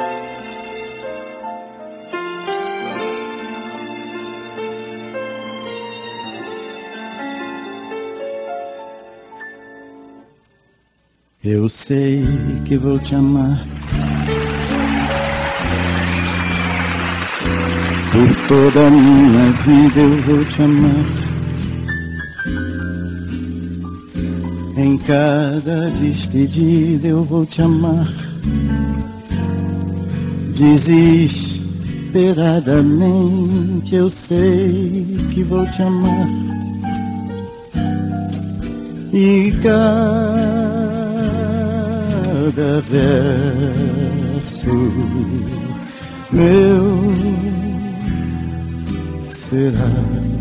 Eu sei que vou te amar por toda a minha vida, eu vou te amar. Em cada despedida eu vou te amar. Desesperadamente eu sei que vou te amar. E cada verso meu será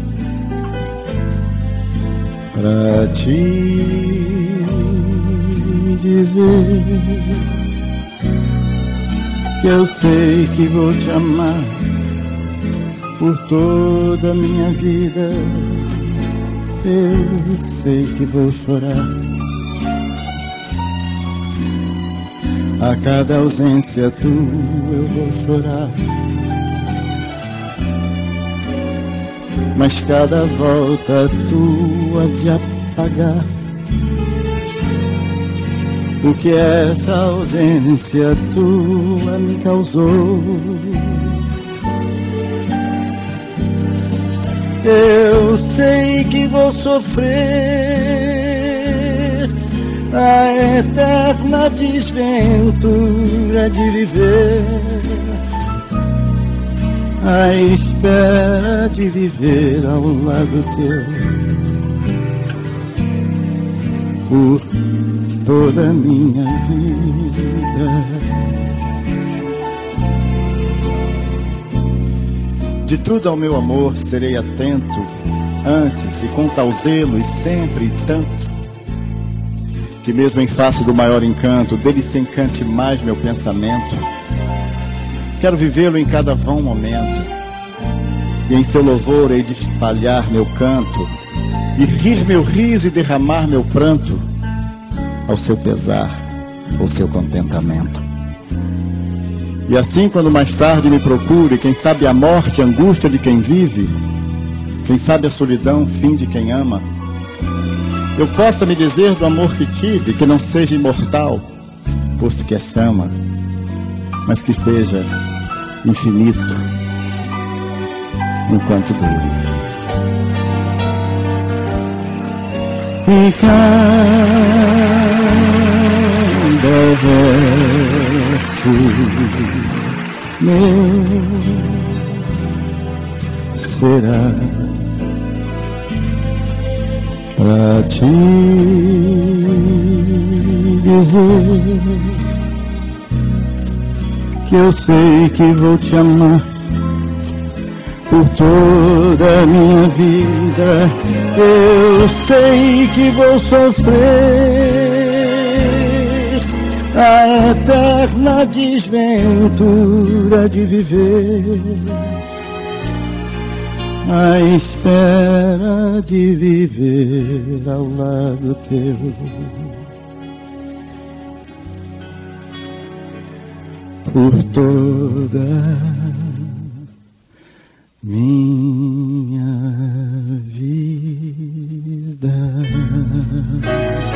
pra te dizer que eu sei que vou te amar por toda a minha vida. Eu sei que vou chorar a cada ausência tua, eu vou chorar. Mas cada volta tua de apagar o que essa ausência tua me causou. Eu sei que vou sofrer a eterna desventura de viver, à espera de viver ao lado teu por toda a minha vida. De tudo ao meu amor serei atento, antes e com tal zelo e sempre e tanto, que mesmo em face do maior encanto, dele se encante mais meu pensamento. Quero vivê-lo em cada vão momento, e em seu louvor hei de espalhar meu canto, e rir meu riso e derramar meu pranto, ao seu pesar, ao seu contentamento. E assim, quando mais tarde me procure, quem sabe a morte, a angústia de quem vive, quem sabe a solidão, fim de quem ama, eu possa me dizer do amor que tive, que não seja imortal, posto que é chama, mas que seja infinito, enquanto dure. E cada verso meu será pra te dizer que eu sei que vou te amar por toda a minha vida. Eu sei que vou sofrer a eterna desventura de viver, à espera de viver ao lado teu por toda minha vida.